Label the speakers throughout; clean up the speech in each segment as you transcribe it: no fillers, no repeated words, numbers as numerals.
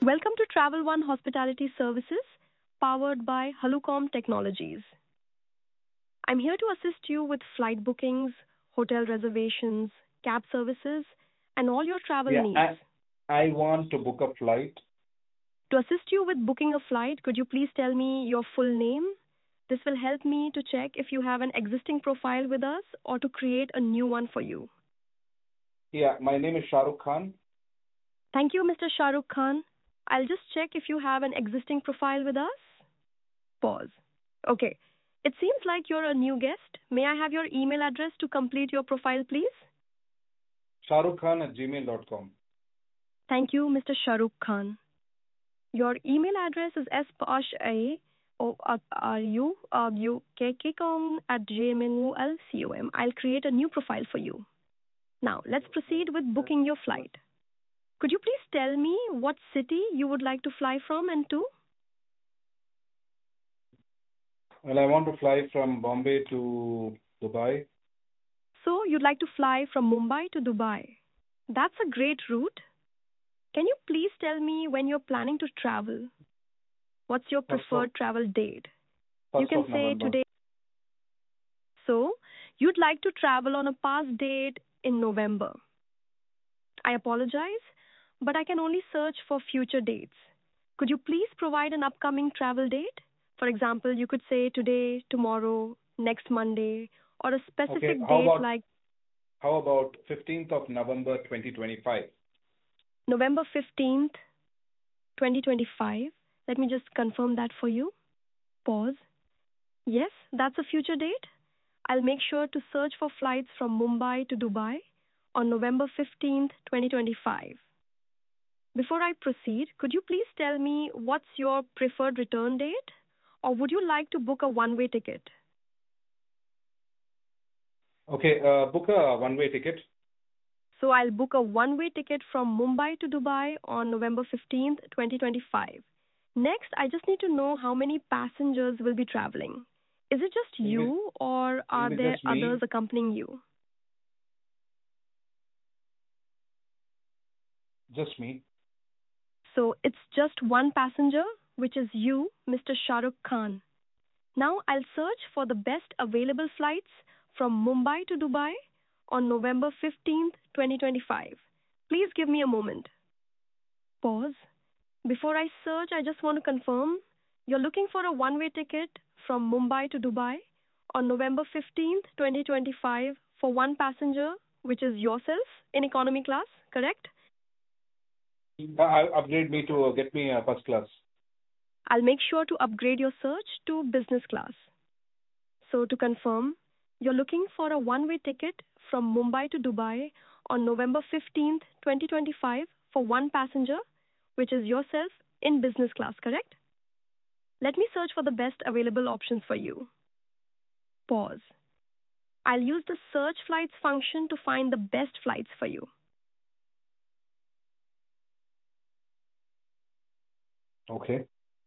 Speaker 1: Welcome to Travel One Hospitality Services, powered by Halucom Technologies. I'm here to assist you with flight bookings, hotel reservations, cab services, and all your travel
Speaker 2: Yeah,
Speaker 1: needs.
Speaker 2: I want to book a flight.
Speaker 1: To assist you with booking a flight, could you please tell me your full name? This will help me to check if you have an existing profile with us or to create a new one for you.
Speaker 2: Yeah, my name is Shah Rukh Khan.
Speaker 1: Thank you, Mr. Shah Rukh Khan. I'll just check if you have an existing profile with us. Pause. Okay. It seems like you're a new guest. May I have your email address to complete your profile, please?
Speaker 2: shahrukhkhan@gmail.com.
Speaker 1: Thank you, Mr. Shah Rukh Khan. Your email address is spasharukk@gmail.com. I'll create a new profile for you. Now, let's proceed with booking your flight. Could you please tell me what city you would like to fly from and to?
Speaker 2: Well, I want to fly from Bombay to Dubai.
Speaker 1: So, you'd like to fly from Mumbai to Dubai. That's a great route. Can you please tell me when you're planning to travel? What's your preferred travel date? You can say today. So, you'd like to travel on a past date in November. I apologize, but I can only search for future dates. Could you please provide an upcoming travel date? For example, you could say today, tomorrow, next Monday, or a specific date like
Speaker 2: How about 15th of November 2025?
Speaker 1: November 15th, 2025. Let me just confirm that for you. Pause. Yes, that's a future date. I'll make sure to search for flights from Mumbai to Dubai on November 15th, 2025. Before I proceed, could you please tell me what's your preferred return date? Or would you like to book a one-way ticket?
Speaker 2: Okay, book a one-way ticket.
Speaker 1: So I'll book a one-way ticket from Mumbai to Dubai on November 15th, 2025. Next, I just need to know how many passengers will be traveling. Is it just you or are there others accompanying you?
Speaker 2: Just me.
Speaker 1: So it's just one passenger, which is you, Mr. Shah Rukh Khan. Now I'll search for the best available flights from Mumbai to Dubai on November 15th, 2025. Please give me a moment. Pause. Before I search, I just want to confirm you're looking for a one-way ticket from Mumbai to Dubai on November 15th, 2025 for one passenger, which is yourself in economy class, correct?
Speaker 2: Upgrade me to get me a first class.
Speaker 1: I'll make sure to upgrade your search to business class. So to confirm, you're looking for a one-way ticket from Mumbai to Dubai on November 15th, 2025 for one passenger, which is yourself in business class, correct? Let me search for the best available options for you. Pause. I'll use the search flights function to find the best flights for you.
Speaker 2: Okay.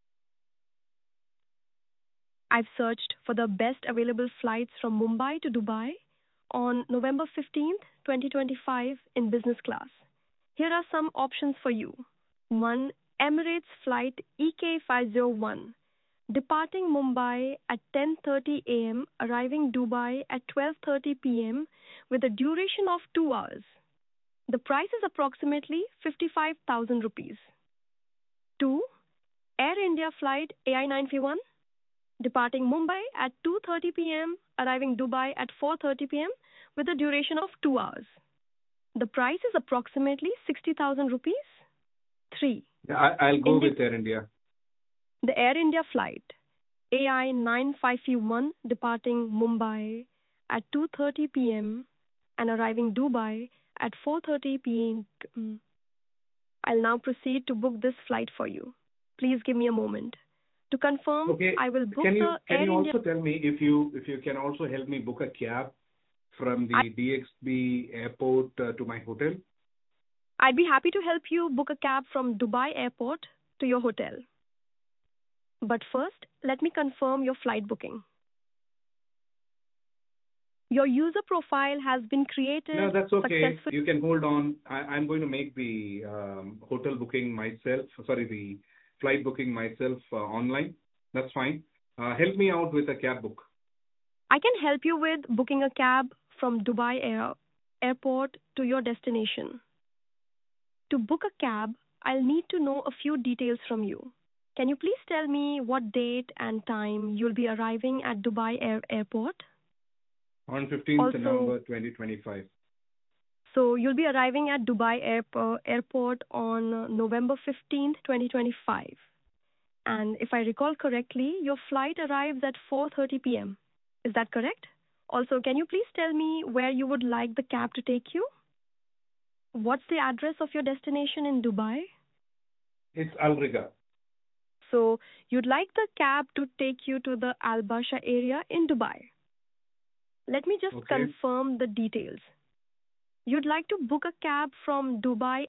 Speaker 1: I've searched for the best available flights from Mumbai to Dubai on November 15th, 2025 in business class. Here are some options for you. 1. Emirates flight EK501, departing Mumbai at 10:30 a.m., arriving Dubai at 12:30 p.m. with a duration of 2 hours. The price is approximately 55,000 rupees. 2. Air India flight AI951, departing Mumbai at 2:30 p.m., arriving Dubai at 4:30 p.m. with a duration of 2 hours. The price is approximately 60,000 rupees. 3.
Speaker 2: I'll go with Air India.
Speaker 1: The Air India flight AI9551, departing Mumbai at 2:30 p.m. and arriving Dubai at 4:30 p.m. I'll now proceed to book this flight for you. Please give me a moment. To confirm, I will book
Speaker 2: Can
Speaker 1: the
Speaker 2: you
Speaker 1: Air India.
Speaker 2: also tell me if you can also help me book a cab from the DXB airport to my hotel?
Speaker 1: I'd be happy to help you book a cab from Dubai airport to your hotel. But first, let me confirm your flight booking. Your user profile has been created
Speaker 2: No, that's okay.
Speaker 1: successfully.
Speaker 2: You can hold on. I'm going to make the hotel booking myself, sorry, the flight booking myself online. That's fine. Help me out with a cab book.
Speaker 1: I can help you with booking a cab from Airport to your destination. To book a cab, I'll need to know a few details from you. Can you please tell me what date and time you'll be arriving at Airport?
Speaker 2: On 15th
Speaker 1: Also,
Speaker 2: November 2025.
Speaker 1: so you'll be arriving at Airport on November 15th, 2025. And if I recall correctly, your flight arrives at 4:30 p.m. Is that correct? Also, can you please tell me where you would like the cab to take you? What's the address of your destination in Dubai?
Speaker 2: It's Al Riga.
Speaker 1: So, you'd like the cab to take you to the Al Basha area in Dubai. Let me just
Speaker 2: Okay.
Speaker 1: confirm the details. You'd like to book a cab from Dubai